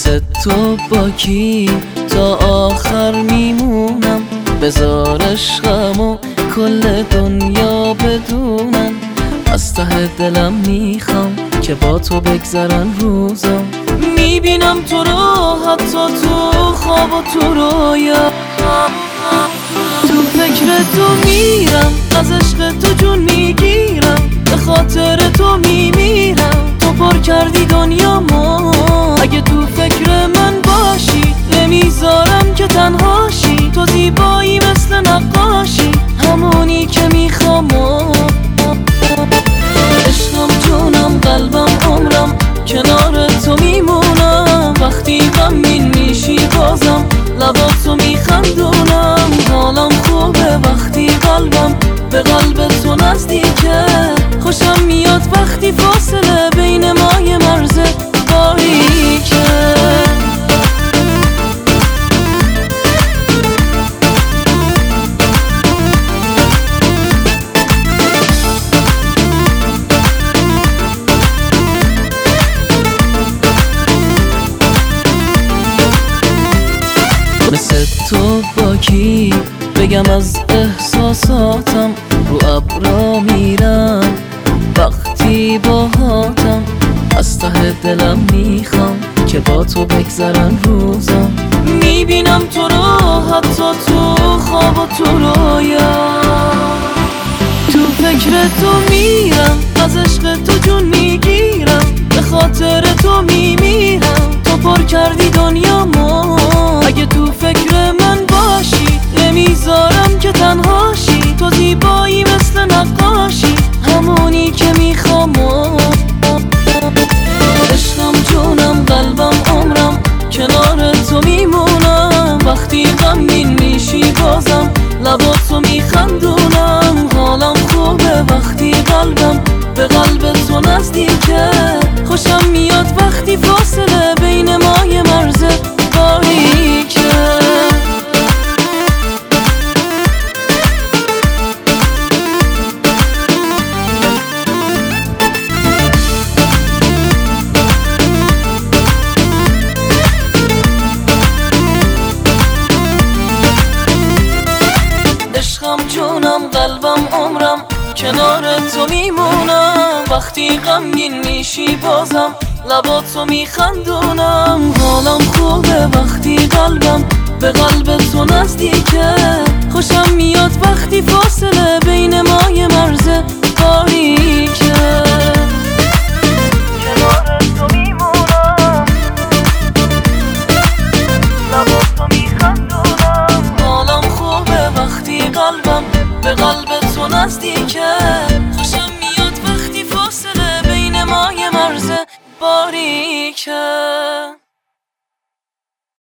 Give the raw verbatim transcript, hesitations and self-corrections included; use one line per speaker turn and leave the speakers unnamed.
مثل تو با کی تا آخر میمونم؟ بذار عشقمو کل دنیا بدونم. از ته دلم میخوام که با تو بگذرن روزم. میبینم تو رو حتی تو خواب و تو رویا. تو فکر تو میرم، از عشق تو جون میگیرم، به خاطر تو میمیرم. تو پر کردی دنیامو، اگه تو فکر من باشی نمیذارم که تنهاشی. تو زیبایی مثل نقاشی، همونی که میخوام. عشقم جونم قلبم عمرم کنار تو میمونم. وقتی غمگین میشی بازم لباتو میخندونم. حالم خوبه وقتی قلبم به قلب تو نزدیکه. خوشم میاد وقتی فاصله بین ما یه مرز باریکه. مثل تو با کی بگم از احساساتم؟ رو ابرا میرم وقتی باهاتم. از ته دلم میخوام که با تو بگذرن روزم. میبینم تو رو حتی تو خواب و تو رویا. تو فکر تو میرم، از عشق تو جون میگیرم، به خاطر تو میمیرم. تو پر کردی دنیامو، اگه تو فکر من باشی نمیذارم که تنهاشی. تو زیبایی مثل نقاشی، همونی که میخوام. عشقم جونم قلبم عمرم کنار تو میمونم. وقتی غمگین میشی بازم لباتو میخندونم. حالم خوبه وقتی قلبم به قلب تو نزدیکه. خوشم میاد وقتی فاصله بین ما یه مرز باریکه. عشقم جونم قلبم عمرم کنار تو میمونم. وقتی غمگین میشی بازم لباتو میخندونم. حالم خوبه وقتی قلبم به قلب تو نزدیکه. خوشم میاد وقتی فاصله بین ما یه مرز باریکه. کنار تو میمونم، لباتو میخندونم. حالم خوبه وقتی قلبم به قلب تو نزدیکه.